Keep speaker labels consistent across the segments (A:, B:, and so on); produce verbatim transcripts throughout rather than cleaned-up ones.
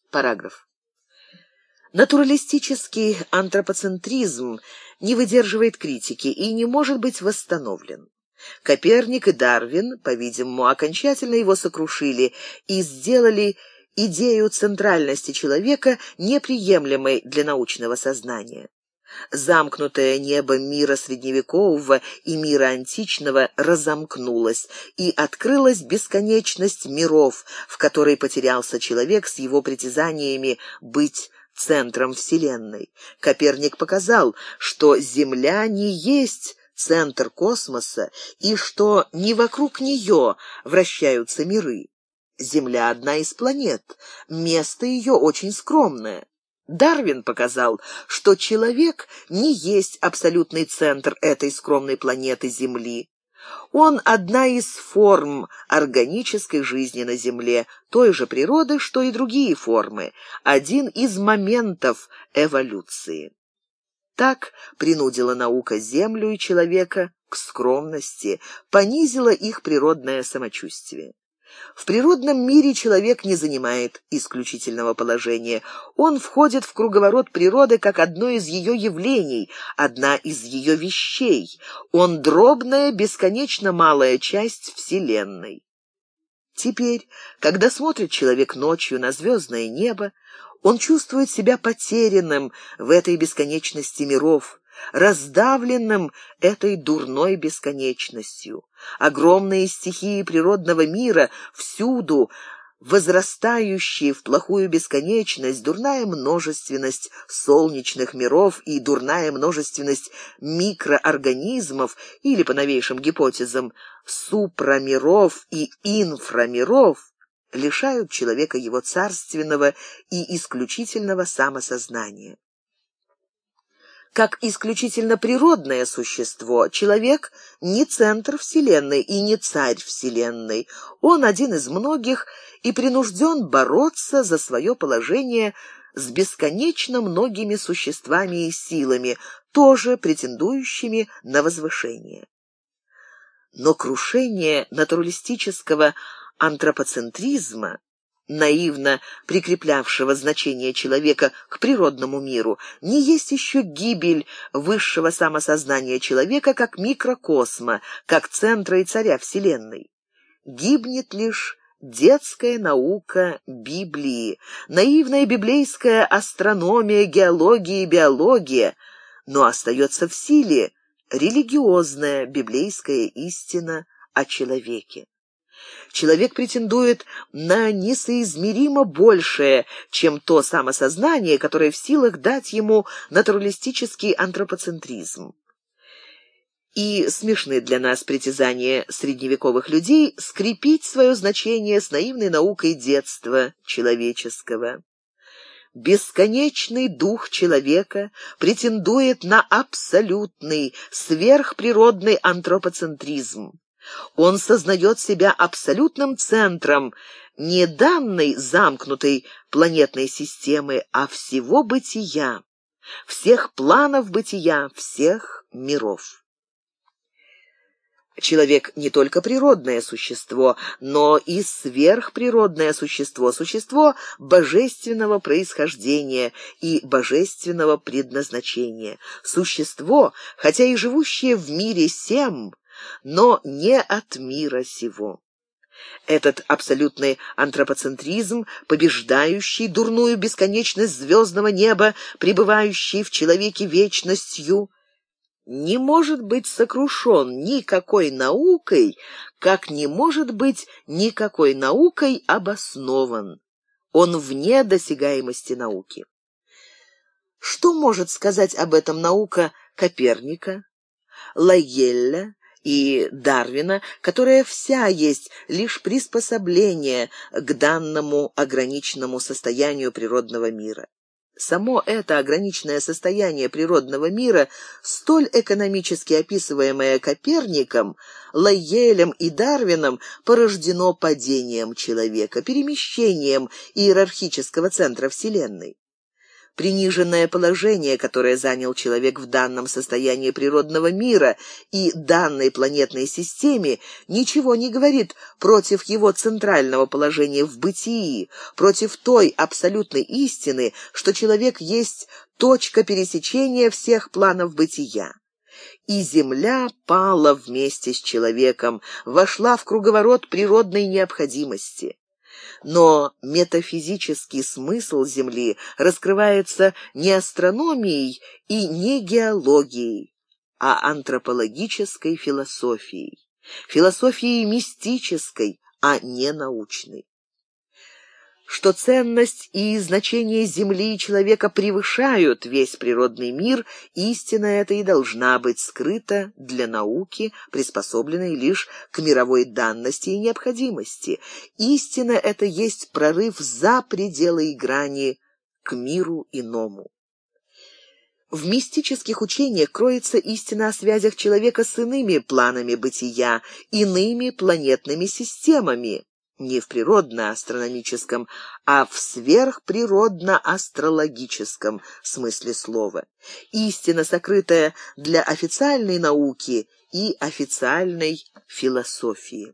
A: Параграф. Натуралистический антропоцентризм не выдерживает критики и не может быть восстановлен. Коперник и Дарвин, по-видимому, окончательно его сокрушили и сделали идею центральности человека неприемлемой для научного сознания. Замкнутое небо мира средневекового и мира античного разомкнулось, и открылась бесконечность миров, в которой потерялся человек с его притязаниями быть центром Вселенной. Коперник показал, что Земля не есть центр космоса и что не вокруг нее вращаются миры. Земля — одна из планет, место ее очень скромное. Дарвин показал, что человек не есть абсолютный центр этой скромной планеты Земли. Он одна из форм органической жизни на Земле, той же природы, что и другие формы, один из моментов эволюции. Так принудила наука Землю и человека к скромности, понизила их природное самочувствие. В природном мире человек не занимает исключительного положения. Он входит в круговорот природы как одно из ее явлений, одна из ее вещей. Он дробная, бесконечно малая часть Вселенной. Теперь, когда смотрит человек ночью на звездное небо, он чувствует себя потерянным в этой бесконечности миров, раздавленным этой дурной бесконечностью. Огромные стихии природного мира, всюду возрастающие в плохую бесконечность, дурная множественность солнечных миров и дурная множественность микроорганизмов, или, по новейшим гипотезам, супрамиров и инфрамиров, лишают человека его царственного и исключительного самосознания. Как исключительно природное существо, человек не центр Вселенной и не царь Вселенной. Он один из многих и принужден бороться за свое положение с бесконечно многими существами и силами, тоже претендующими на возвышение. Но крушение натуралистического антропоцентризма, наивно прикреплявшего значение человека к природному миру, не есть еще гибель высшего самосознания человека как микрокосма, как центра и царя Вселенной. Гибнет лишь детская наука Библии, наивная библейская астрономия, геология и биология, но остается в силе религиозная библейская истина о человеке. Человек претендует на несоизмеримо большее, чем то самосознание, которое в силах дать ему натуралистический антропоцентризм. И смешны для нас притязания средневековых людей скрепить свое значение с наивной наукой детства человеческого. Бесконечный дух человека претендует на абсолютный, сверхприродный антропоцентризм. Он сознает себя абсолютным центром не данной замкнутой планетной системы, а всего бытия, всех планов бытия, всех миров. Человек не только природное существо, но и сверхприродное существо, существо божественного происхождения и божественного предназначения, существо, хотя и живущее в мире сем, но не от мира сего. Этот абсолютный антропоцентризм, побеждающий дурную бесконечность звездного неба, пребывающий в человеке вечностью, не может быть сокрушен никакой наукой, как не может быть никакой наукой обоснован. Он вне досягаемости науки. Что может сказать об этом наука Коперника, Лайелля и Дарвина, которая вся есть лишь приспособление к данному ограниченному состоянию природного мира? Само это ограниченное состояние природного мира, столь экономически описываемое Коперником, Лайелем и Дарвином, порождено падением человека, перемещением иерархического центра Вселенной. Приниженное положение, которое занял человек в данном состоянии природного мира и данной планетной системе, ничего не говорит против его центрального положения в бытии, против той абсолютной истины, что человек есть точка пересечения всех планов бытия. И земля пала вместе с человеком, вошла в круговорот природной необходимости. Но метафизический смысл Земли раскрывается не астрономией и не геологией, а антропологической философией, философией мистической, а не научной. Что ценность и значение Земли и человека превышают весь природный мир, истина эта и должна быть скрыта для науки, приспособленной лишь к мировой данности и необходимости. Истина эта есть прорыв за пределы и грани к миру иному. В мистических учениях кроется истина о связях человека с иными планами бытия, иными планетными системами, не в природно-астрономическом, а в сверхприродно-астрологическом смысле слова. Истина, сокрытая для официальной науки и официальной философии.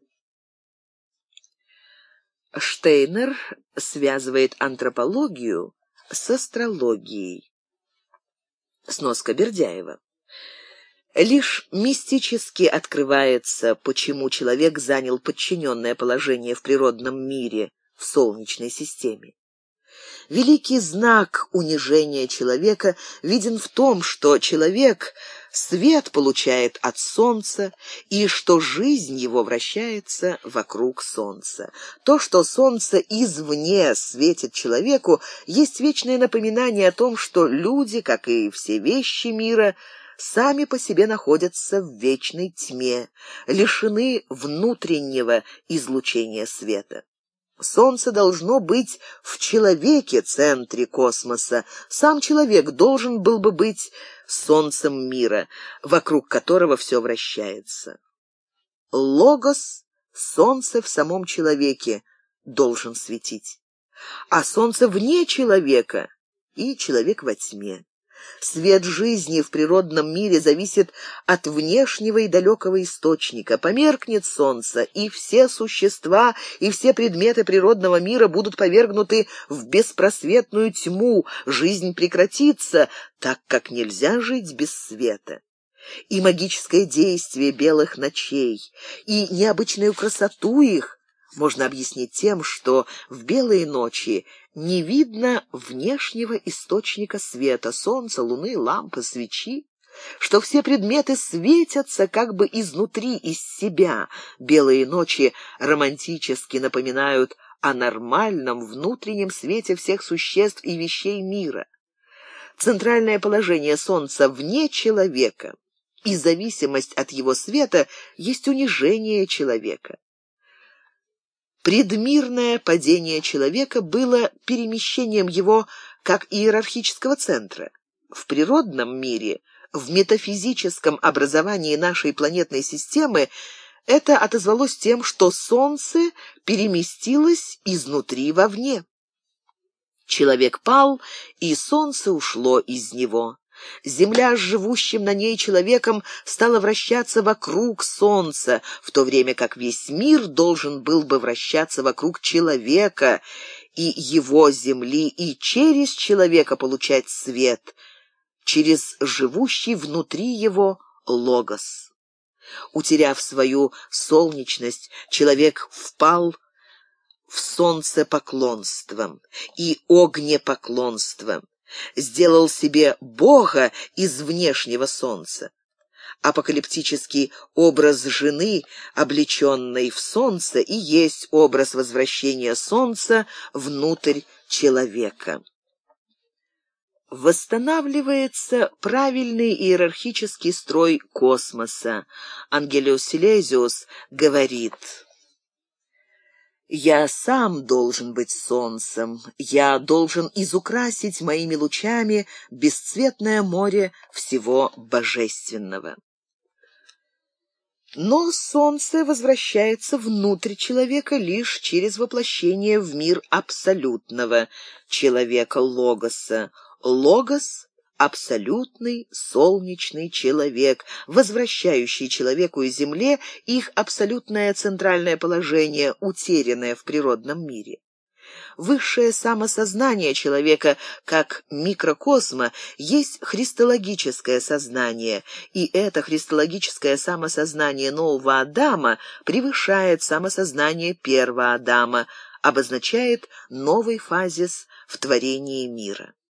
A: Штейнер связывает антропологию с астрологией. Сноска Бердяева. Лишь мистически открывается, почему человек занял подчиненное положение в природном мире, в Солнечной системе. Великий знак унижения человека виден в том, что человек свет получает от Солнца и что жизнь его вращается вокруг Солнца. То, что Солнце извне светит человеку, есть вечное напоминание о том, что люди, как и все вещи мира, сами по себе находятся в вечной тьме, лишены внутреннего излучения света. Солнце должно быть в человеке, центре космоса. Сам человек должен был бы быть солнцем мира, вокруг которого все вращается. Логос, солнце в самом человеке, должен светить, а солнце вне человека и человек во тьме. Свет жизни в природном мире зависит от внешнего и далекого источника. Померкнет солнце, и все существа, и все предметы природного мира будут повергнуты в беспросветную тьму. Жизнь прекратится, так как нельзя жить без света. И магическое действие белых ночей, и необычную красоту их можно объяснить тем, что в белые ночи не видно внешнего источника света, солнца, луны, лампы, свечи, что все предметы светятся как бы изнутри, из себя. Белые ночи романтически напоминают о нормальном внутреннем свете всех существ и вещей мира. Центральное положение солнца вне человека и зависимость от его света есть унижение человека. Предмирное падение человека было перемещением его как иерархического центра. В природном мире, в метафизическом образовании нашей планетной системы это отозвалось тем, что Солнце переместилось изнутри вовне. Человек пал, и Солнце ушло из него. Земля с живущим на ней человеком стала вращаться вокруг Солнца, в то время как весь мир должен был бы вращаться вокруг человека и его Земли, и через человека получать свет, через живущий внутри его логос. Утеряв свою солнечность, человек впал в солнцепоклонство и огнепоклонство, сделал себе Бога из внешнего солнца. Апокалиптический образ жены, облеченной в солнце, и есть образ возвращения солнца внутрь человека. Восстанавливается правильный иерархический строй космоса. Ангелиус Силезиус говорит: «Я сам должен быть солнцем, я должен изукрасить моими лучами бесцветное море всего божественного». Но солнце возвращается внутрь человека лишь через воплощение в мир абсолютного человека Логоса. Логос — абсолютный солнечный человек, возвращающий человеку и Земле их абсолютное центральное положение, утерянное в природном мире. Высшее самосознание человека, как микрокосма, есть христологическое сознание, и это христологическое самосознание нового Адама превышает самосознание первого Адама, обозначает новый фазис в творении мира.